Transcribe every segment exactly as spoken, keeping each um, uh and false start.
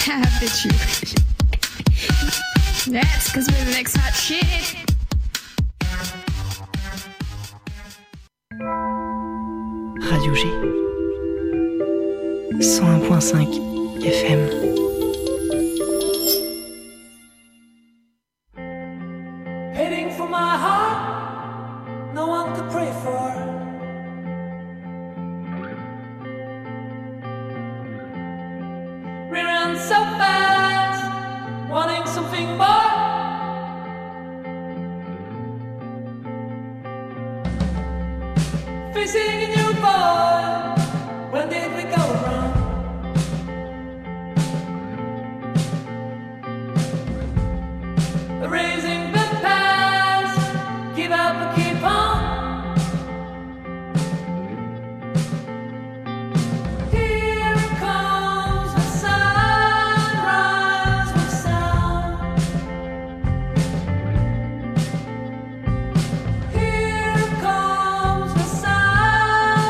Bet you. That's because we're the next hot shit. Radio G. cent un point cinq F M. Heading for my heart, no one could pray for. We ran so fast, wanting something more. Facing a new void, when did we go wrong? Erasing the past, give up or keep on. Here comes the sunrise with sound. Here comes the sunrise.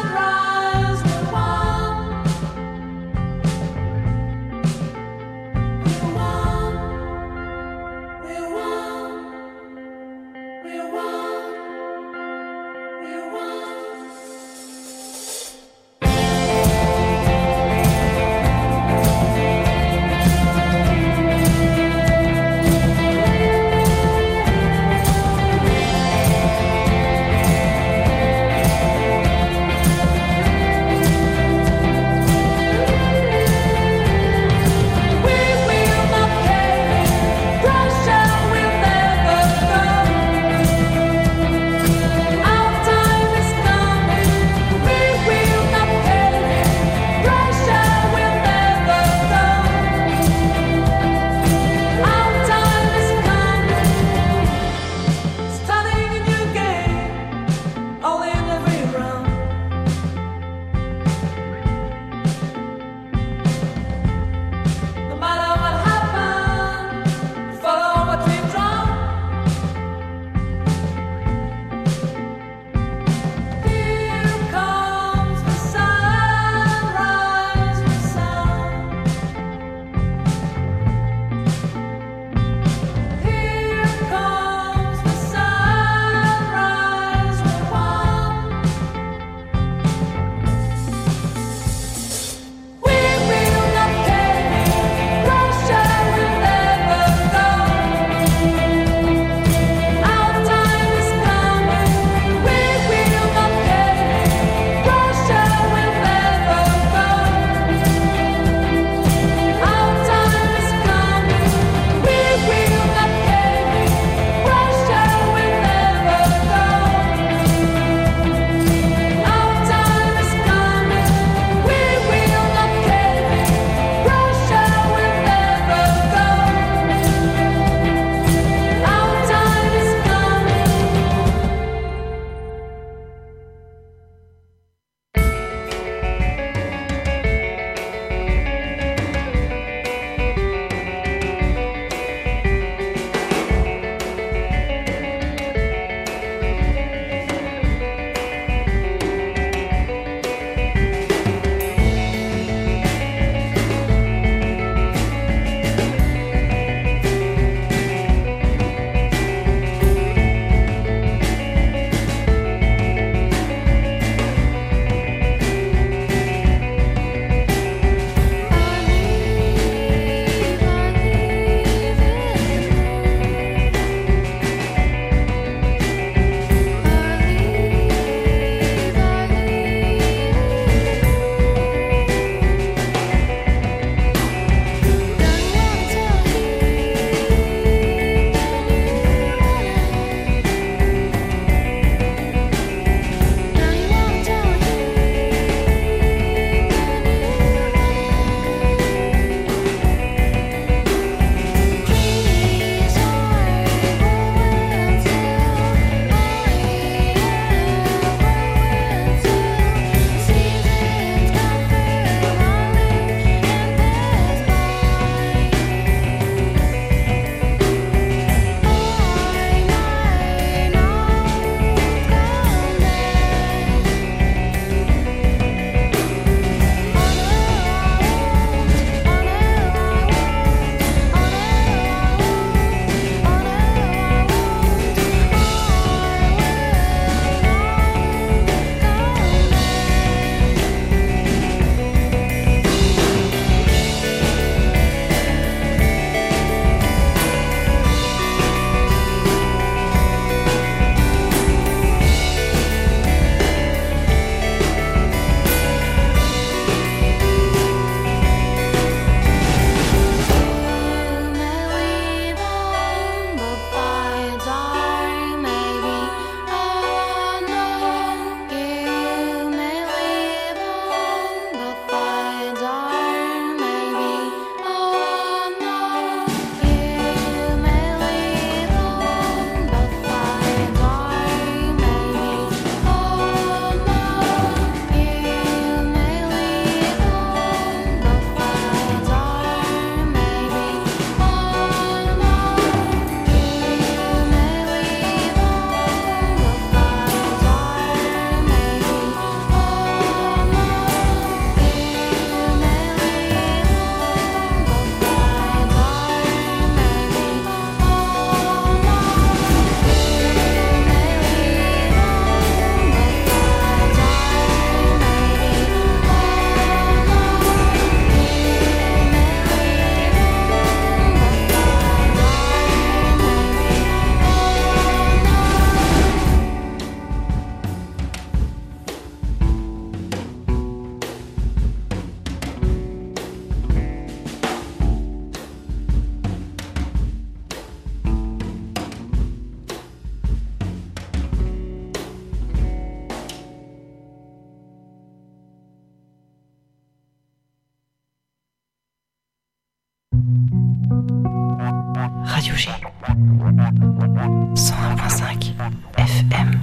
Radio G. cent un point cinq F M.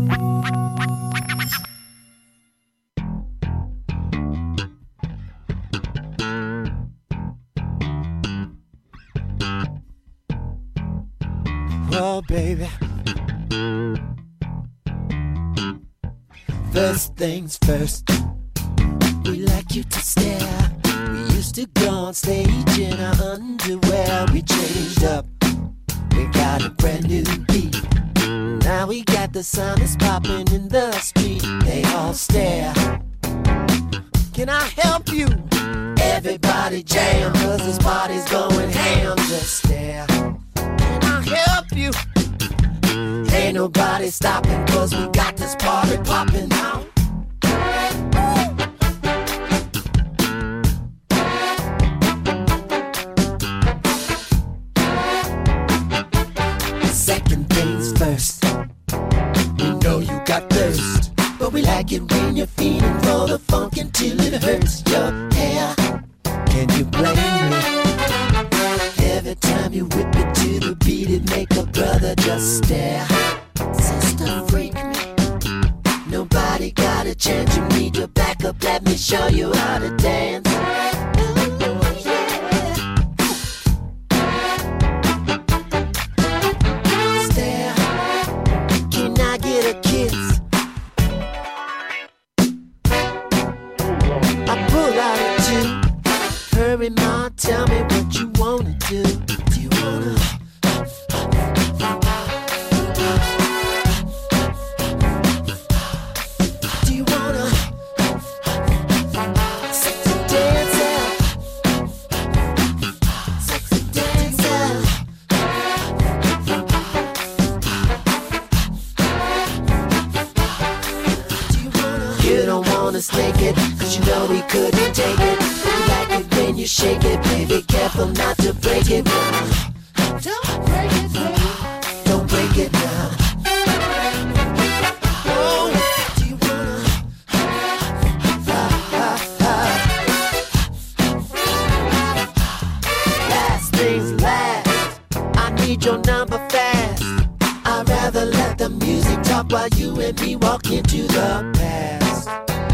Oh, baby. First things first, we like you to stare. We used to go on stage in our underwear. We changed up, we got a brand new beat. Now we got the sound that's popping in the street. They all stare. Can I help you? Everybody jam, cause this party's going ham. Just stare. Can I help you? Ain't nobody stopping, cause we got this party popping now. Second things first, we know you got thirst, but we like it when you're feeling for the funk until it hurts your hair. Can you blame me? Every time you whip it to the beat, it make a brother just stare. Sister, freak me. Nobody got a chance. You need to back up. Let me show you how to dance. Ooh, yeah. Stare. Can I get a kiss? I pull out a two. Hurry, ma, tell me what you wanna do. Do you wanna? Do you wanna? Sexy dancer. Sexy dancer. Do you wanna? You don't want us naked, cause you know we couldn't take it. We like it when you shake it, baby, careful not to break it. Don't break it, baby. Don't break it now. Oh, do you wanna? Ah, ah, ah. Last things last, I need your number fast. I'd rather let the music talk while you and me walk into the past.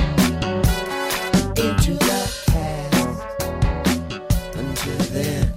Into the past. Until then.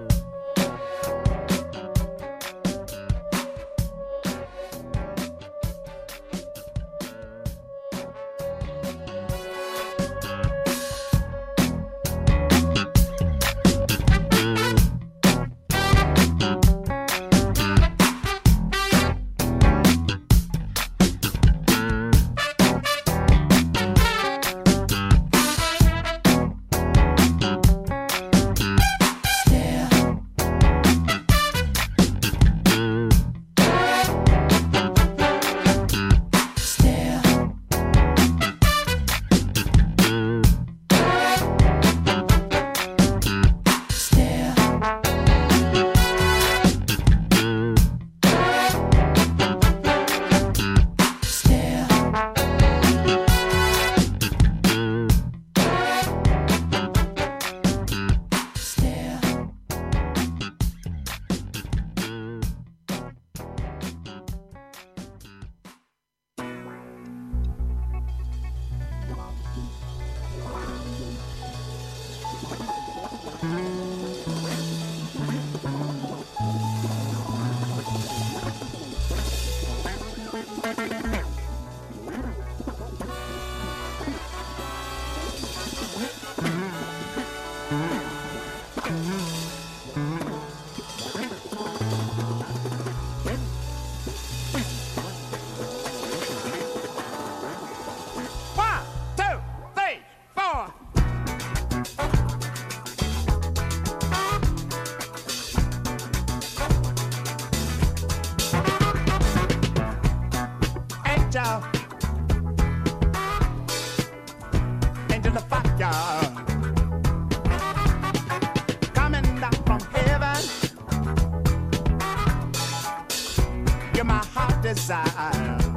Desire.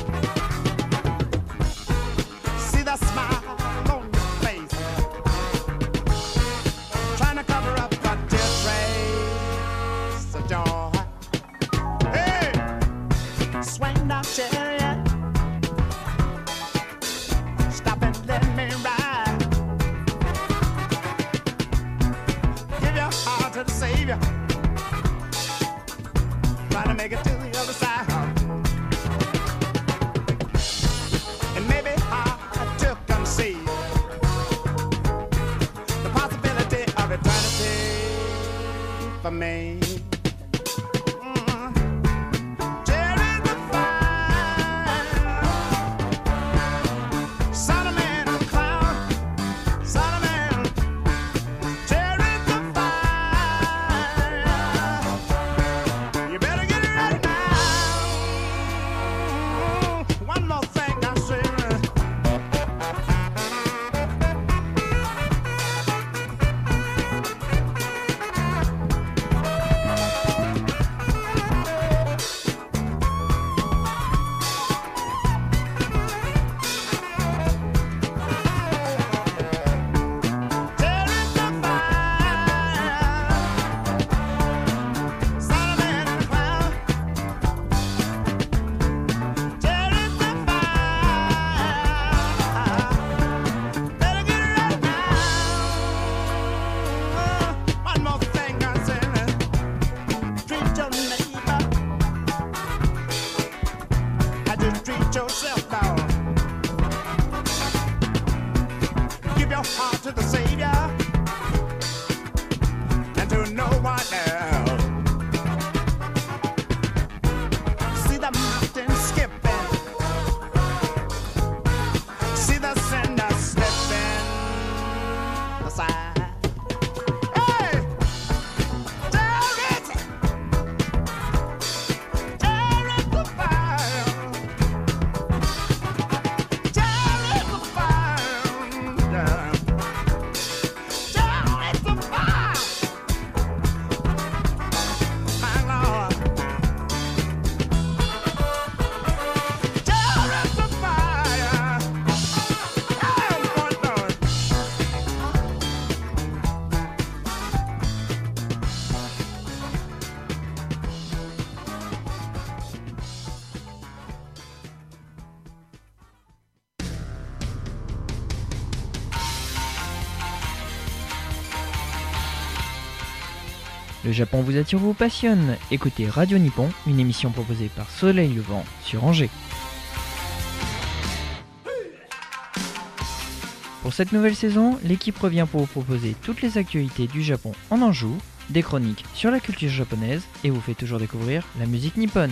See the smile on your face, trying to cover up, but to the Savior. Try to make it to the other side. And maybe I to conceive the possibility of eternity for me. Le Japon vous attire ou vous passionne? Écoutez Radio Nippon, une émission proposée par Soleil Levant sur Angers. Pour cette nouvelle saison, l'équipe revient pour vous proposer toutes les actualités du Japon en Anjou, des chroniques sur la culture japonaise et vous fait toujours découvrir la musique nippone.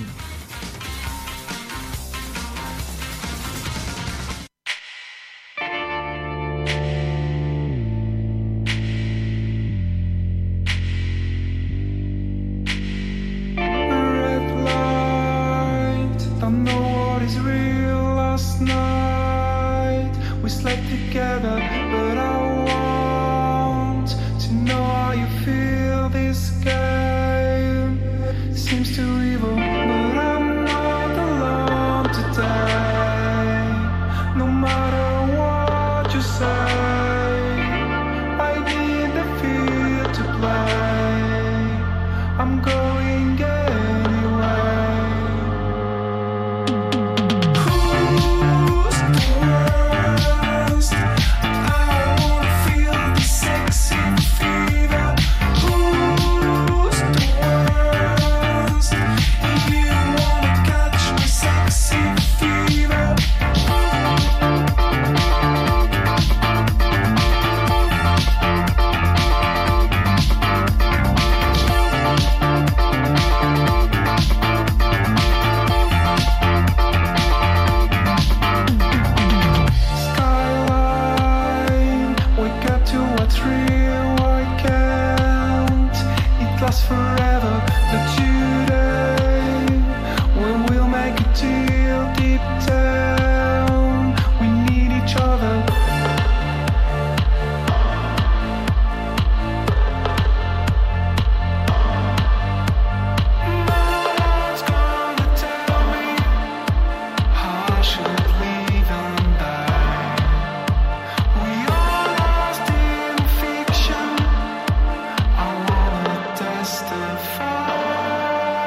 Testify.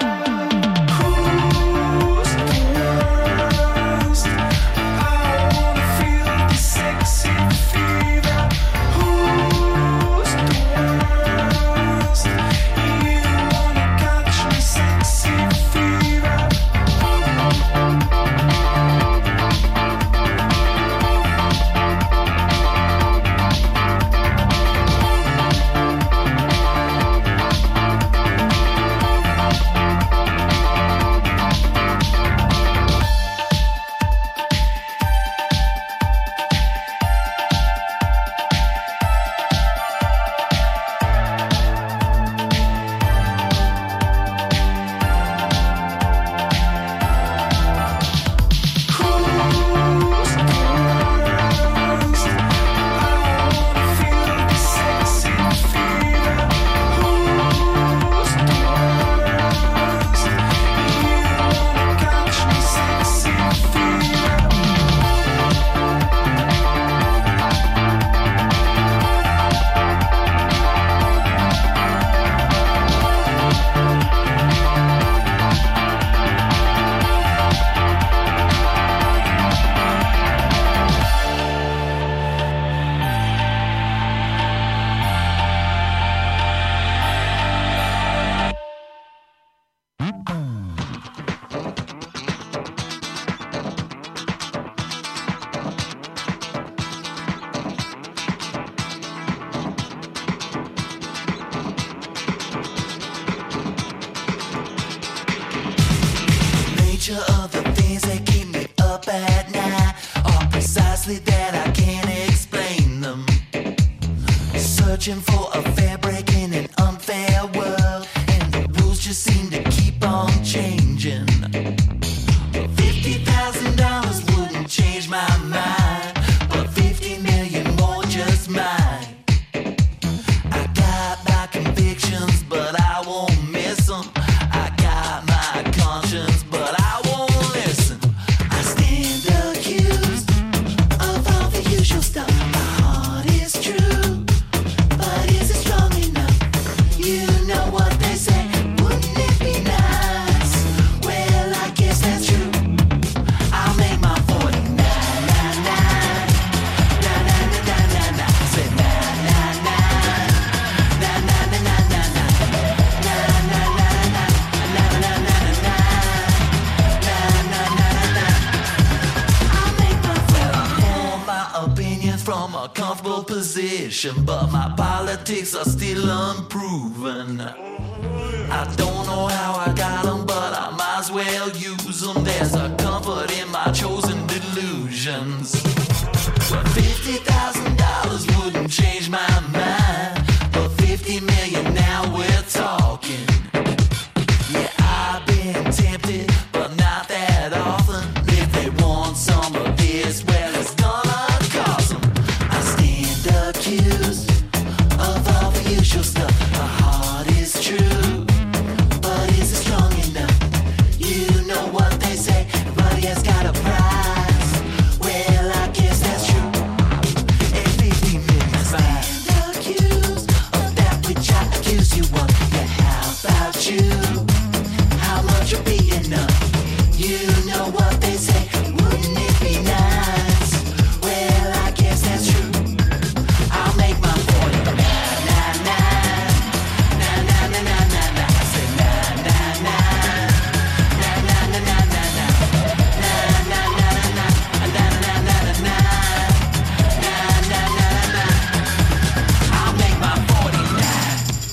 from a comfortable position, but my politics are still unproven. I don't know how I got them, but I might as well use them. There's a comfort in my chosen delusions. Fifty thousand dollars wouldn't change my mind, but fifty million now we're talking. Yeah, I've been tempted, but not that often. If they want some of this, well, it's gonna cost them. I stand accused of all the usual stuff. My heart is true, but is it strong enough? You know what they say, everybody has got a price. Well, I guess that's true. And fifty million fine. Stand accused of that which I accuse you of. Yeah, how about you? How much would be enough? You know what they say, wouldn't it be nice? Well, I guess that's true. I'll make my forty. Na na na, na na na na na na. I say na na na, na na na na na na, na na na na na, na na na na na, na na na na. I'll make my forty nine.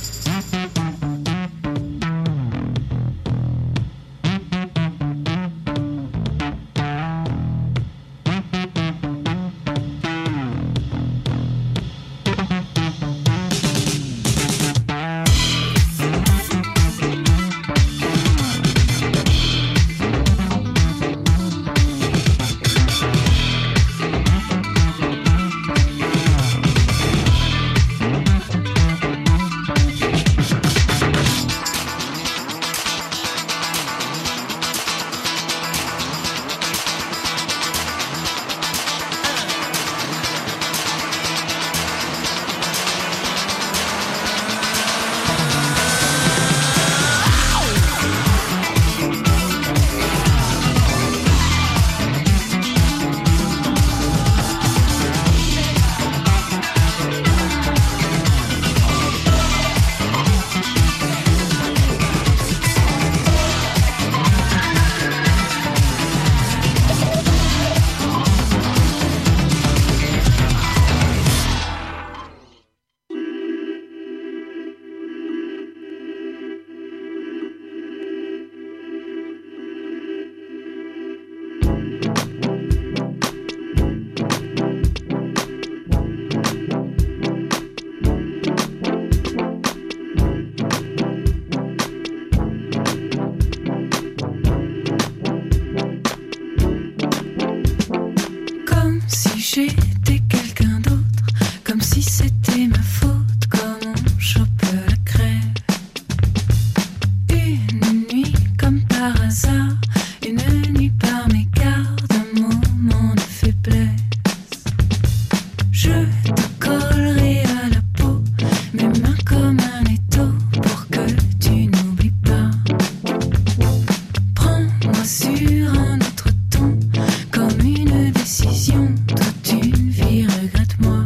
Comme si j'étais quelqu'un d'autre, comme si c'était ma faute, comme on chope la crève. Une nuit comme par hasard, une nuit par mégarde, un moment de faiblesse. Je te collerai à la peau, mes mains comme un étau, pour que tu n'oublies pas. Prends-moi sur un autre ton, comme une décision, toute une vie, regrette-moi.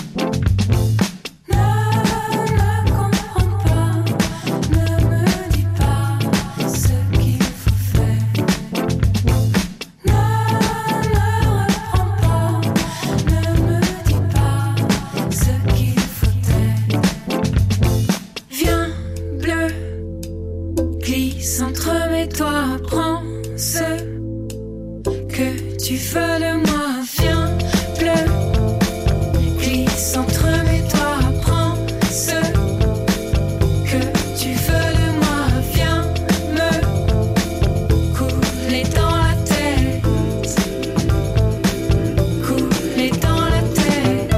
Ne me comprends pas, ne me dis pas ce qu'il faut faire. Ne me reprends pas, ne me dis pas ce qu'il faut être. Viens, bleu, glisse entre mes doigts, prends ce que tu veux de moi. Viens, bleu, glisse entre mes doigts, prends ce que tu veux de moi. Viens me couler dans la tête, couler dans la tête.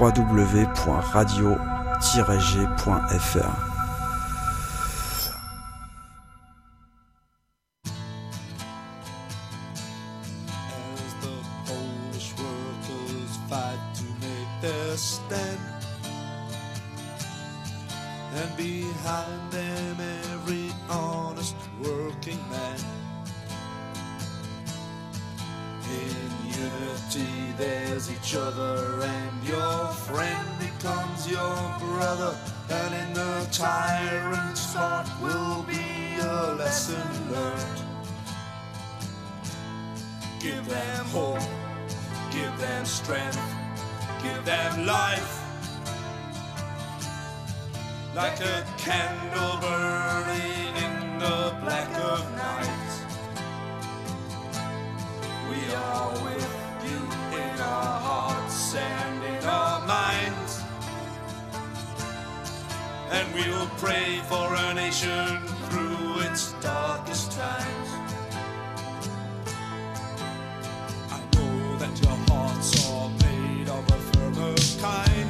w w w point radio tiret g point f r. And behind them every honest working man. In unity there's each other, and your friend becomes your brother, and in the tyrant's heart will be a lesson learned. Give them hope, give them strength, give them life. Like a candle burning in the black of night. We are with you in our hearts and in our minds. And we'll pray for our nation through its darkest times. I know that your hearts are made of a firmer kind,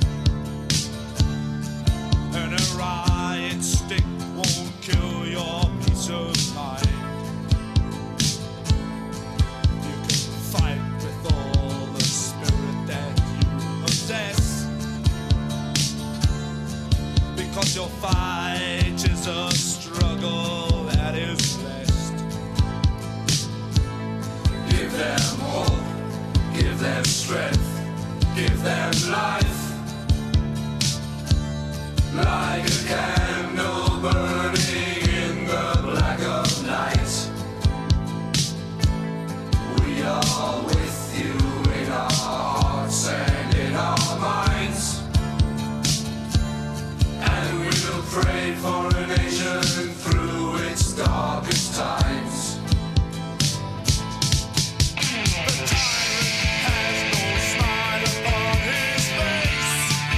and a riot stick won't kill your peace of mind. You can fight with all the spirit that you possess, because your fight is a struggle that is blessed. Give them hope, give them strength, give them life. Like a candle burning in the black of night. We are with you in our hearts and in our minds. And we will pray for a nation through its darkest times. The tyrant has no smile upon his face.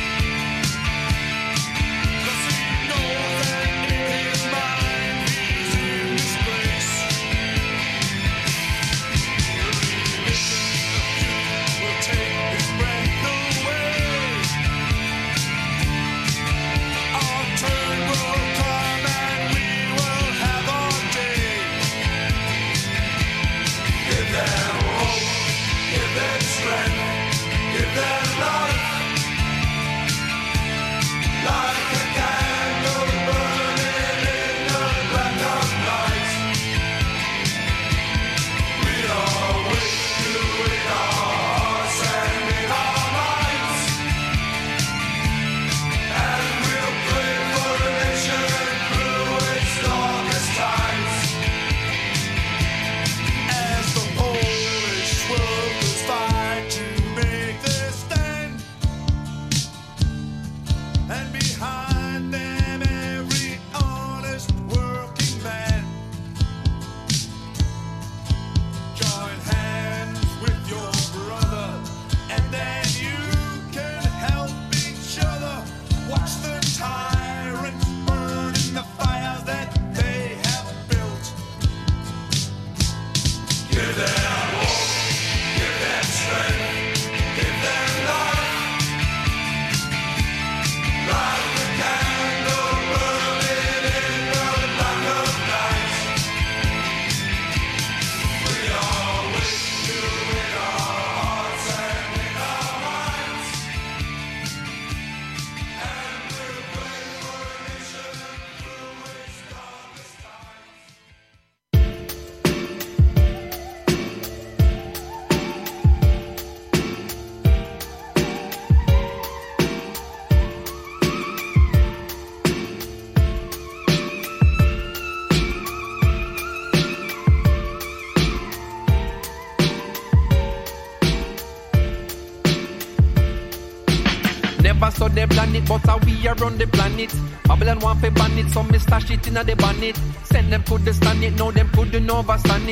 So they plan it, but how we are on the planet. Babylon want to ban it, so me stash it in the bonnet. Send them could stand it, know them couldn't overstand it.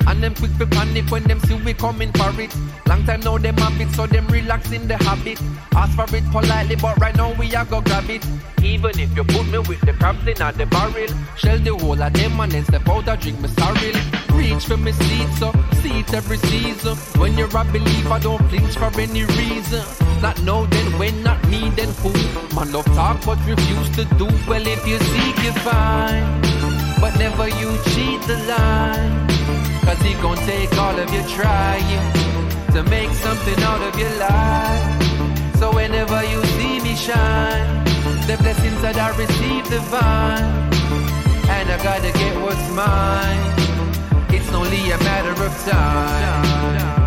And them quick to panic when them see we coming for it. Long time now them have it, so them relax in the habit. Ask for it politely, but right now we are go grab it. Even if you put me with the crabs in at the barrel, shell the whole of them and then step out and drink me sorrel. Reach for me seat, so see it every season. When you're a believer, don't flinch for any reason. Not now, then when, not me, then who? Man love talk but refuse to do. Well, if you seek, you find, but never you cheat the line. Cause he gon' take all of your trying to make something out of your life. So whenever you see me shine, the blessings that I receive divine, and I gotta get what's mine. It's only a matter of time.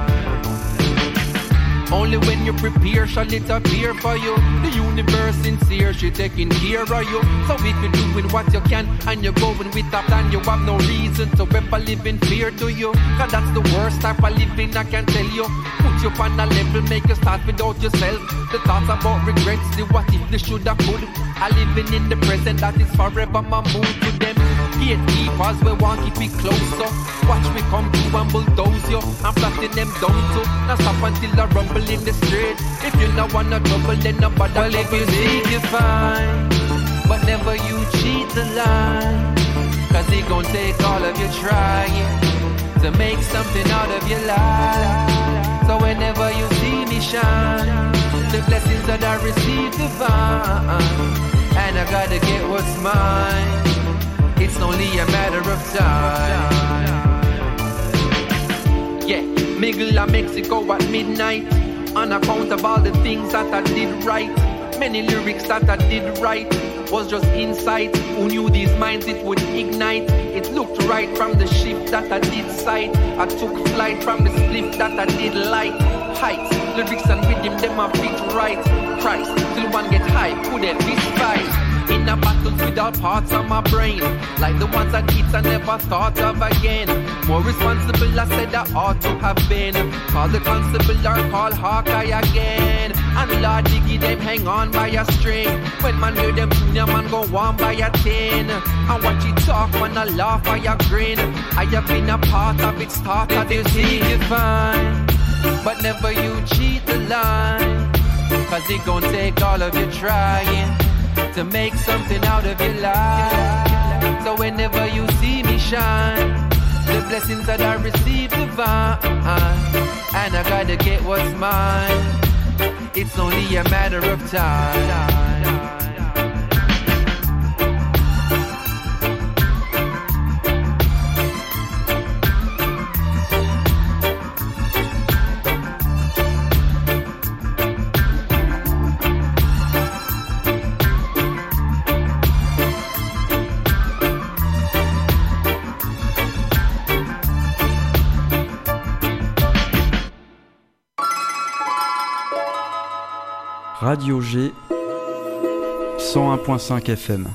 Only when you prepare shall it appear for you. The universe sincere, she taking care of you. So if you're doing what you can and you're going with that plan, you have no reason to ever live in fear, do you? Cause that's the worst type of living, I can tell you. Put you on a level, make you start without yourself. The thoughts about regrets, the what if, the shoulda, could. I living in the present, that is forever my mood to them. Gatekeepers, we want keep it closer. Watch me come through and bulldoze you. I'm flatting them down too. Now stop until I rumble in the street. If you not wanna trouble, then nobody. Well, if you seek, you find, but never you cheat the line. Cause he gon' take all of your trying to make something out of your life. So whenever you see me shine, the blessings that I receive divine, and I gotta get what's mine. It's only a matter of time. Yeah, Migla, Mexico at midnight. On account of all the things that I did right. Many lyrics that I did right was just insight. Who knew these minds it would ignite? It looked right from the shift that I did sight. I took flight from the slip that I did light. Heights, lyrics and rhythm, them are fit right. Christ, till one get high, put a fist fight. In a battle with all parts of my brain, like the ones that kids I never thought of again. More responsible I said I ought to have been. Call the constable or call Hawkeye again. And Lord Diggy them hang on by a string. When man hear them junior man go on by a tin. And watch it talk when I laugh or you grin. I have been a part of its start of this you fine, but never you cheat the line. Cause it gon' take all of your trying to make something out of your life. So whenever you see me shine, the blessings that I receive divine, and I gotta get what's mine. It's only a matter of time. Radio G cent un point cinq F M.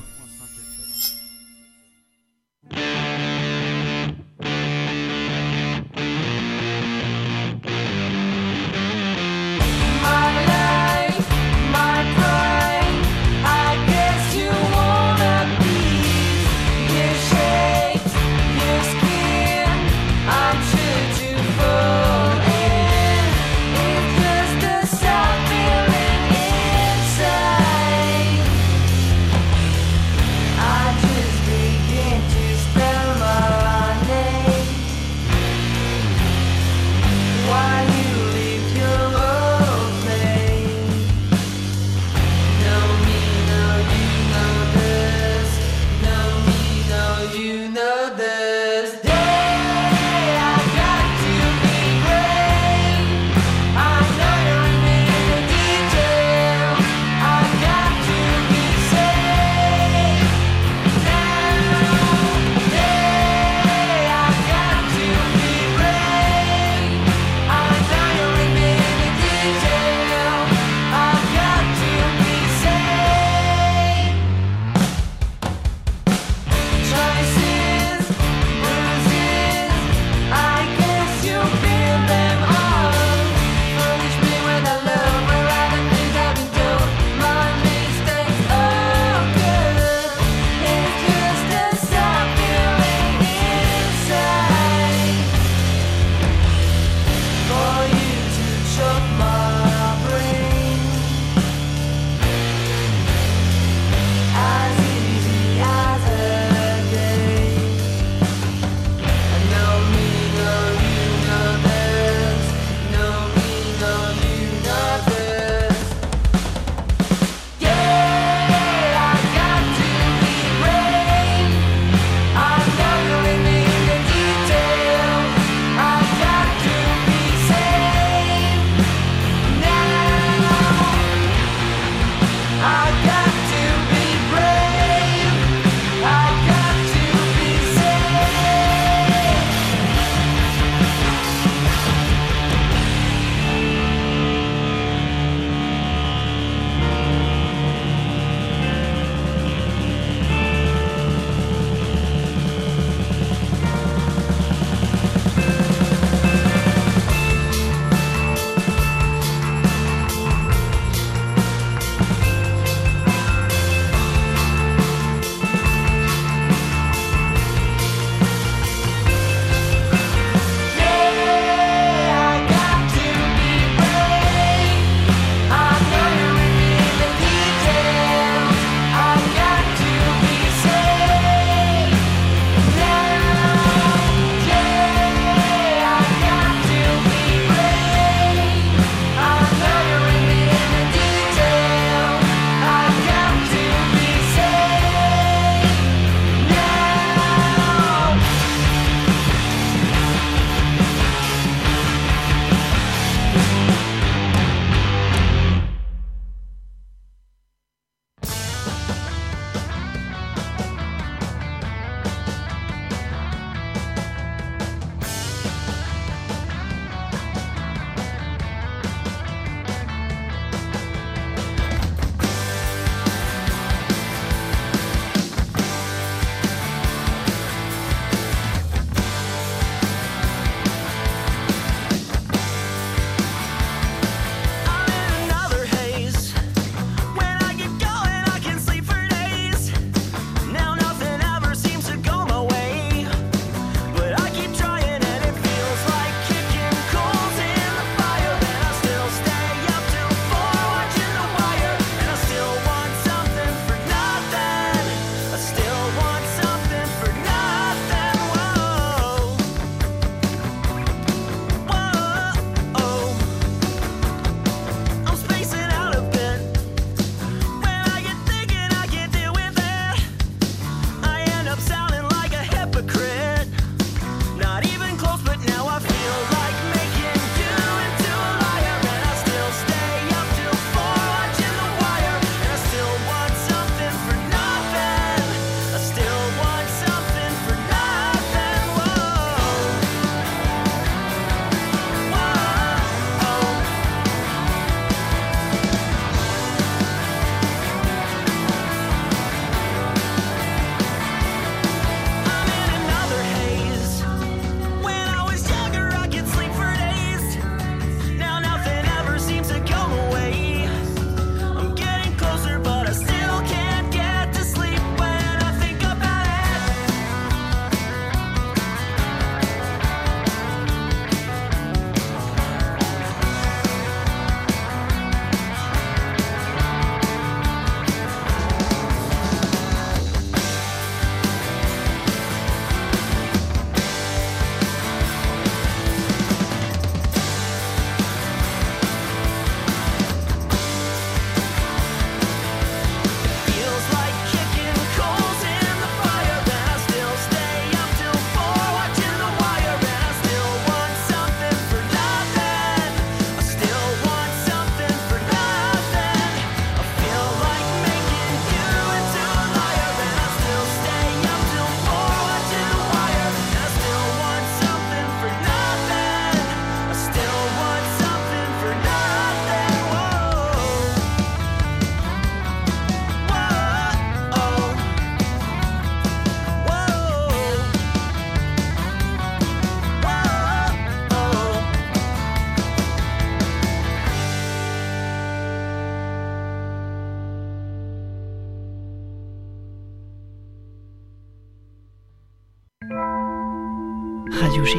Radio G.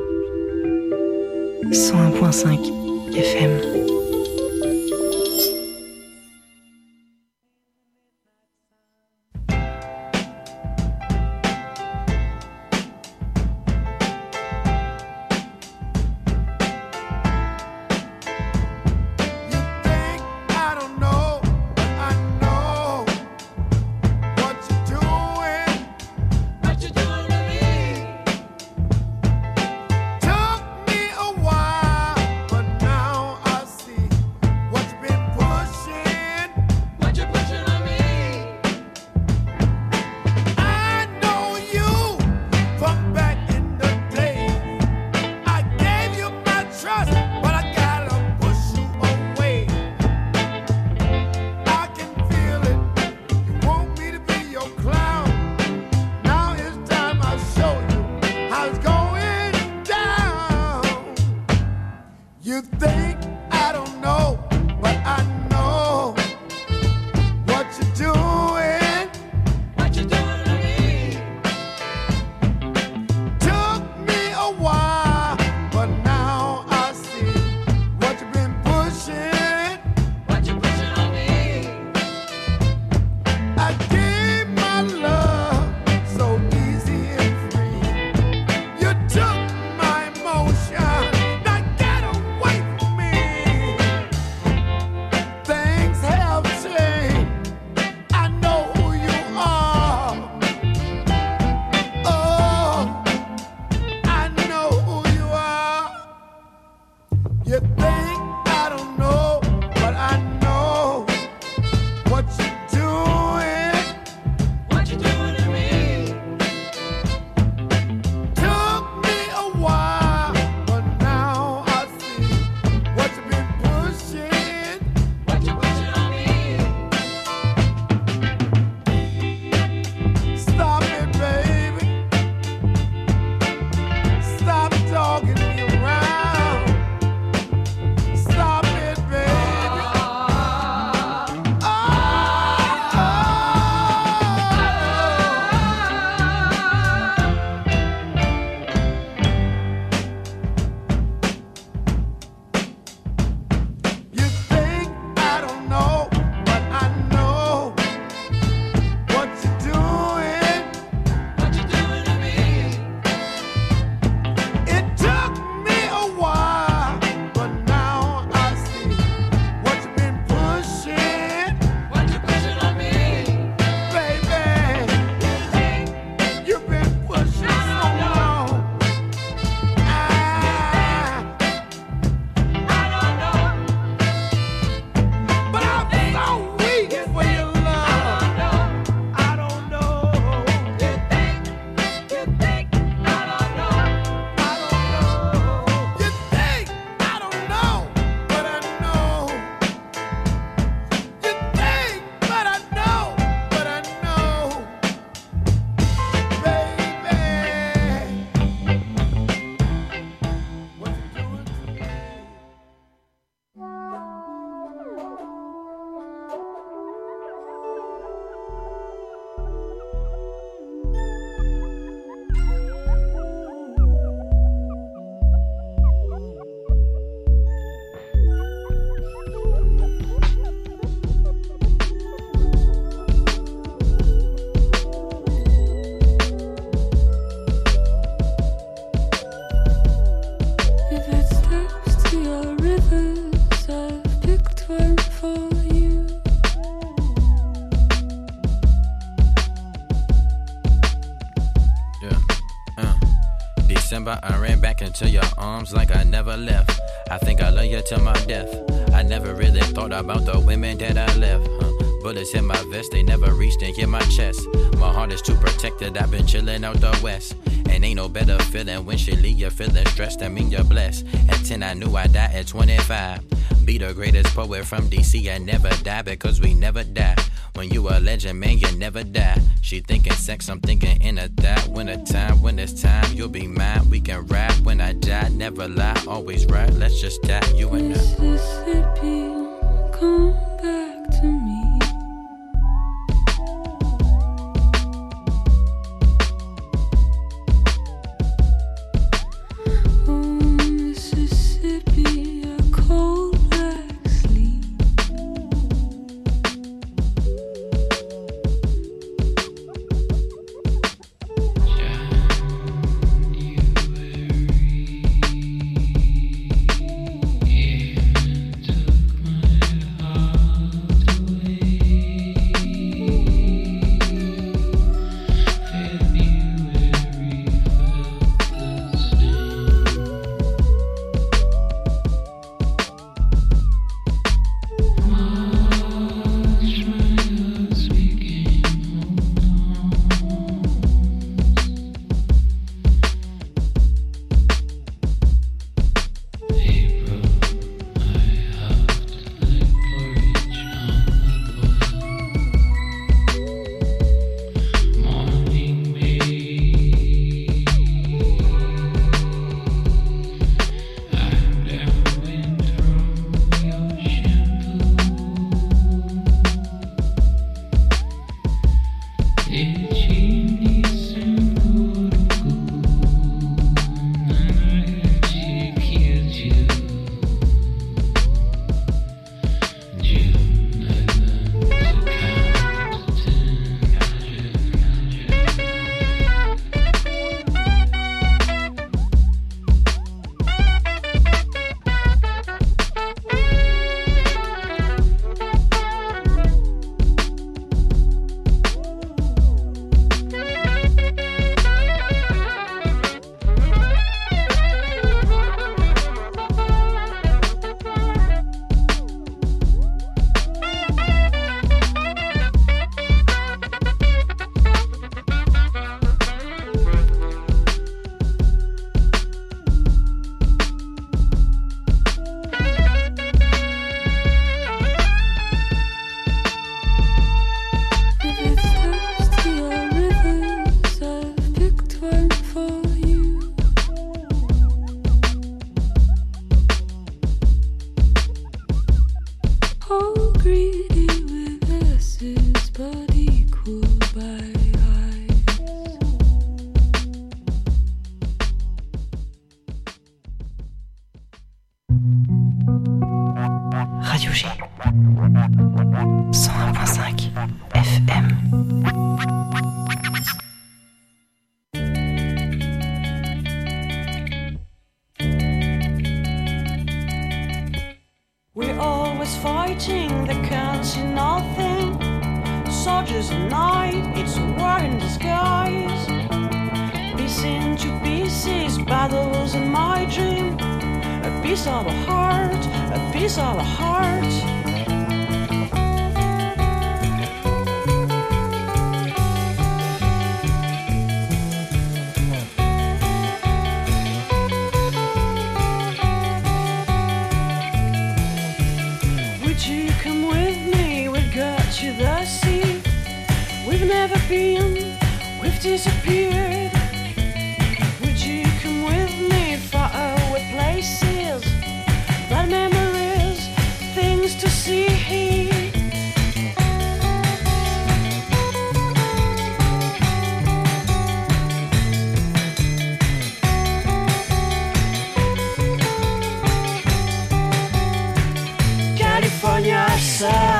cent un point cinq F M. Took me a while, but now I see. remember I ran back into your arms like I never left. I think I love you till my death. I never really thought about the women that I left. Huh? Bullets in my vest, they never reached and hit my chest. My heart is too protected, I've been chillin' out the west. And ain't no better feeling when she leave you feeling stressed. I mean you're blessed. At ten I knew I'd die at twenty-five. Be the greatest poet from D C and never die because we never die. When you a legend, man, you never die. She thinking sex, I'm thinking in a that. When a time, when it's time, you'll be mine. We can rap when I die, never lie, always right. Let's just die, you and I. Mississippi, come back to me.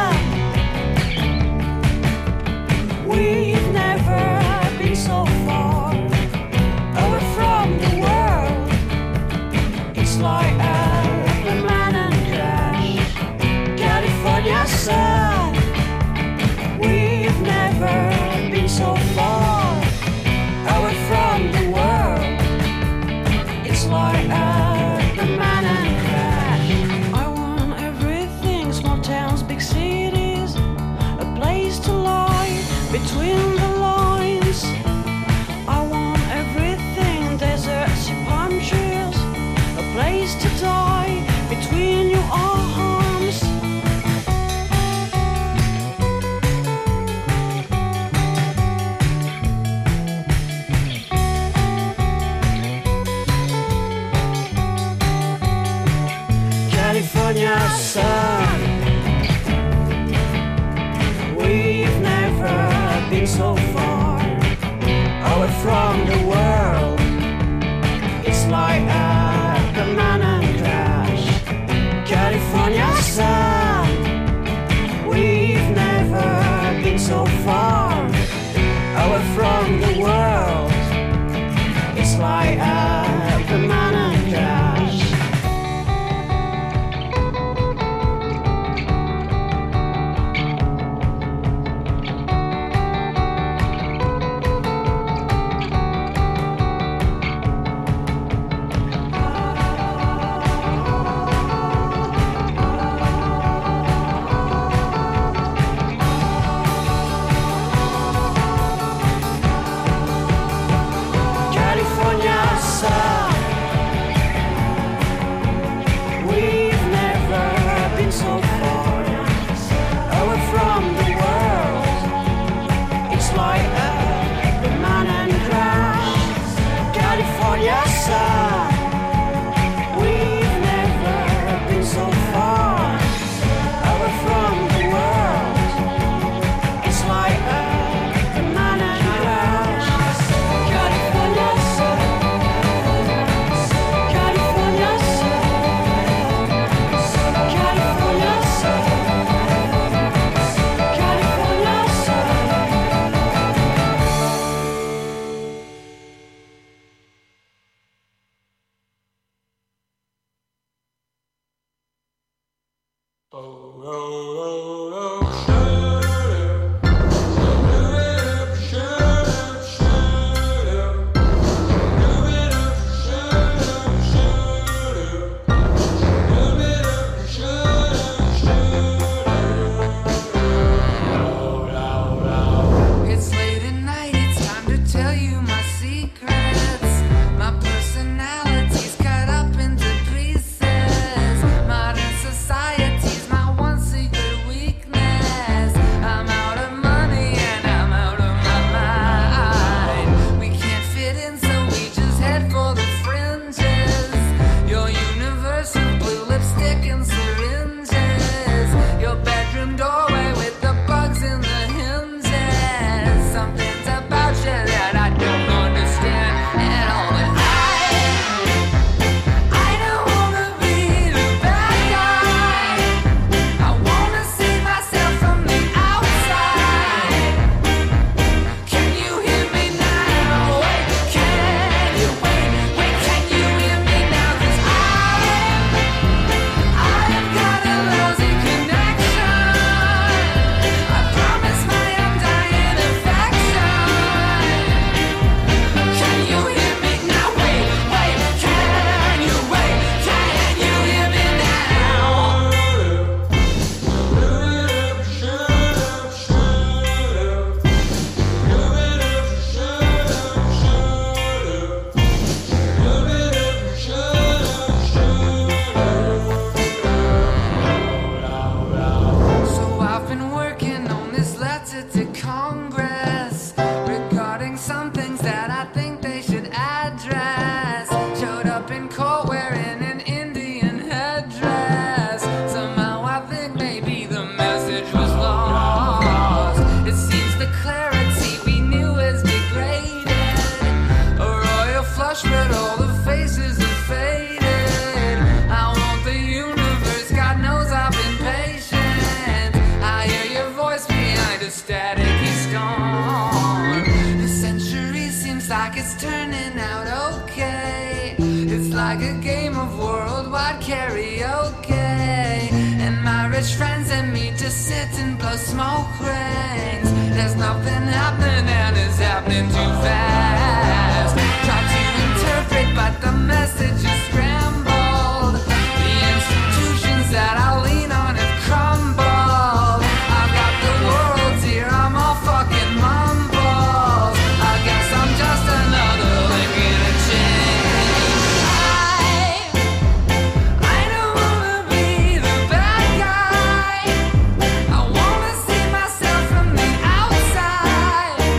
We've never been so far. been so far away from the world. It's like a banana crash. Outside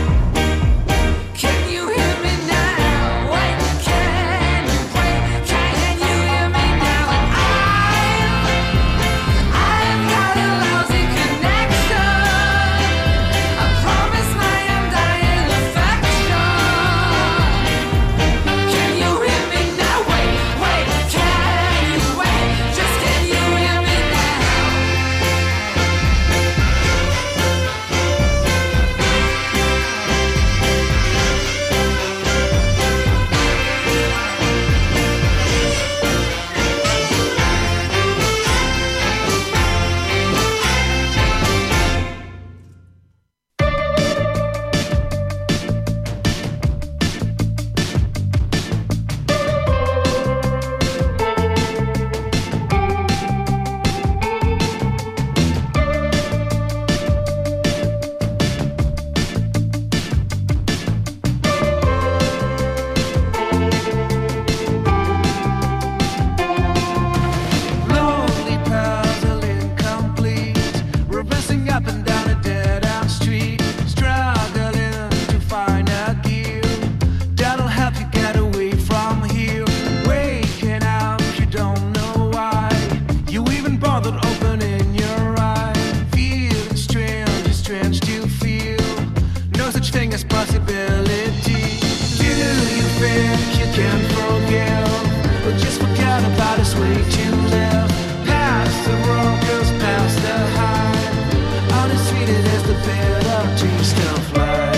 dead end street, struggling to find a gear that'll help you get away from here. Waking up, you don't know why you even bothered opening your eyes. Feeling strange, it's strange to feel no such thing as possibility. Do you think you can forgive, or just forget about this way to live? Past the road goes past the high, on as sweet it is the bitter taste of life.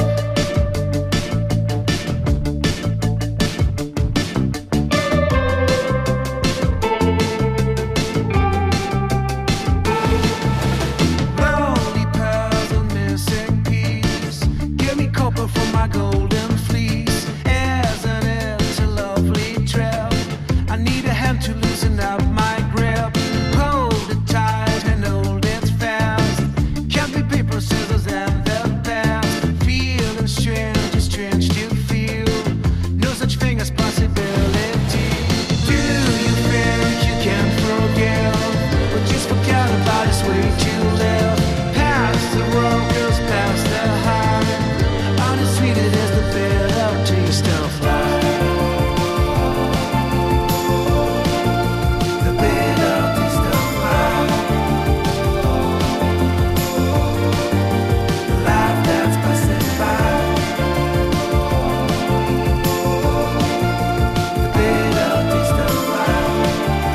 Lonely puzzle, missing piece, give me copper for my golden fleece. Isn't it a lovely trip? I need a hand to loosen up my grip. Hold it tight and hold it fast. Can't be paper, scissors, and the past. Feeling strange, it's strange to feel no such thing as possibility. Do you think you can forgive, or just forget about this way to live? Past the road goes past the high, on as sweet it is the bitter taste of life. The bitter taste of life. The life that's passing by. The bitter taste of life.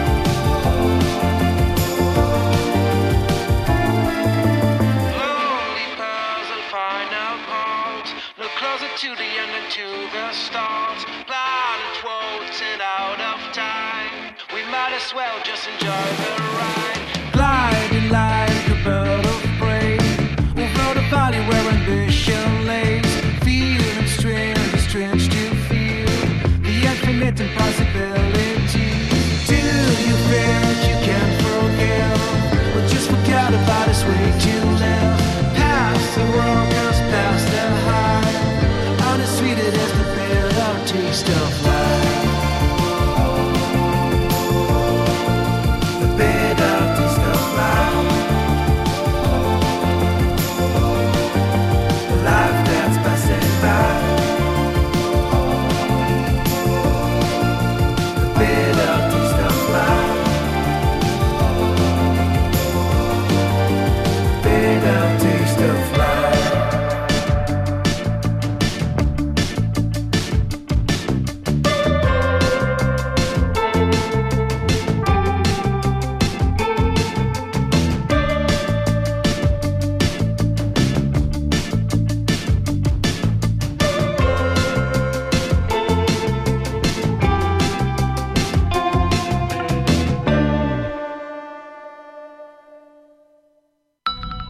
Lonely puzzle, final calls. Look closer to the end and to the stars. Blind quotes and out of time. We might as well just enjoy the